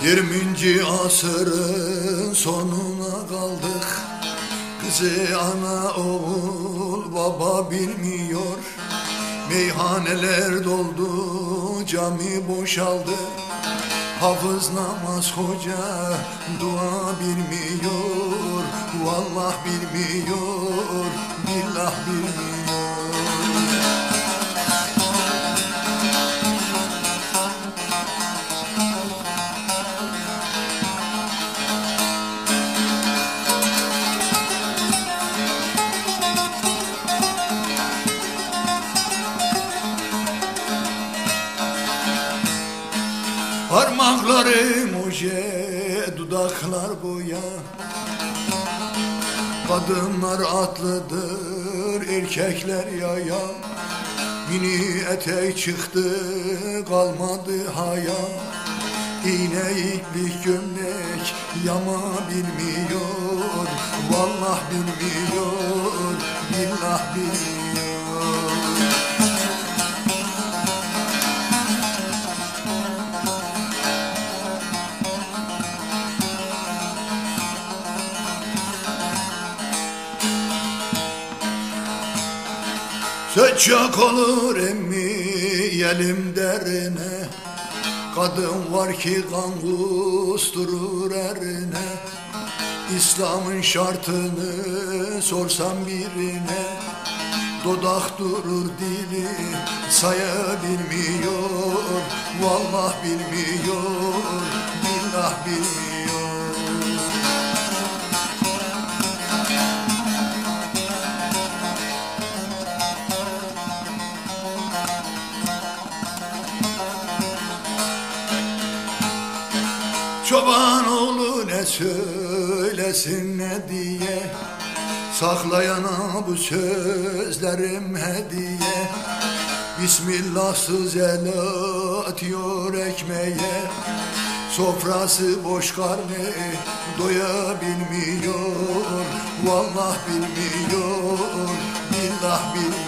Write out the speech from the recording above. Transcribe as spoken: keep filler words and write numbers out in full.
Yirminci asırın sonuna kaldık. Kızı ana oğul baba bilmiyor. Meyhaneler doldu, cami boşaldı. Hafız namaz hoca dua bilmiyor. Vallah bilmiyor, billah bilmiyor. Parmaklarım oje, dudaklar boya. Kadınlar atlıdır, erkekler yaya. Mini etek çıktı, kalmadı haya. İğne iplik gömlek yama bilmiyor. Vallah bilmiyor, billah bilmiyor. Söçak olur emmi yelim derine. Kadın var ki kan kusturur erine. İslam'ın şartını sorsam birine. Dudak durur dili sayabilmiyor. Vallah bilmiyor, billah bilmiyor. Çoban oğlu ne söylesin ne diye, saklayana bu sözlerim hediye. Bismillahsız el atıyor ekmeğe, sofrası boş karnı doyabilmiyor. Vallah bilmiyor, billah bilmiyor.